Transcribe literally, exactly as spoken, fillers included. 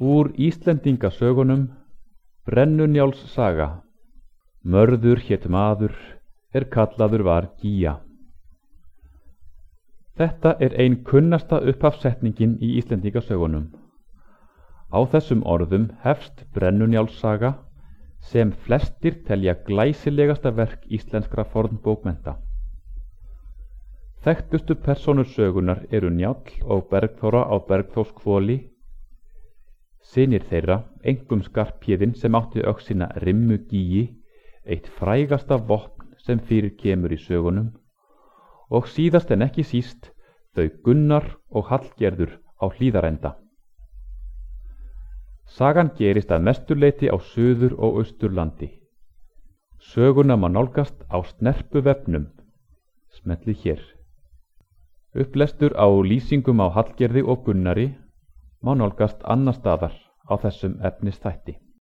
Úr Íslendingasögunum Brennunjáls saga. Mörður hét maður er kallaður var Gígja. Þetta er ein kunnasta upphafssetningin í Íslendingasögunum. Á þessum orðum hefst Brennunjáls saga, sem flestir telja glæsilegasta verk íslenskra fornbókmennta. Þekktustu persónur sögunar eru Njáll og Bergþóra á Bergþórshvoli. Synir þeirra, einkum Skarphéðinn sem átti öxina Rimmu-Gígji, eitt frægasta vopn sem fyrir kemur í sögunum, og síðast en ekki síst þau Gunnar og Hallgerður á Hlíðarenda. Sagan gerist að mestu leyti á Suður- og Austurlandi. Söguna má nálgast á Snerpuvefnum, smellið hér. Upplestur á lýsingum á Hallgerði og Gunnari má nálgast annar staðar á þessum efnisþætti.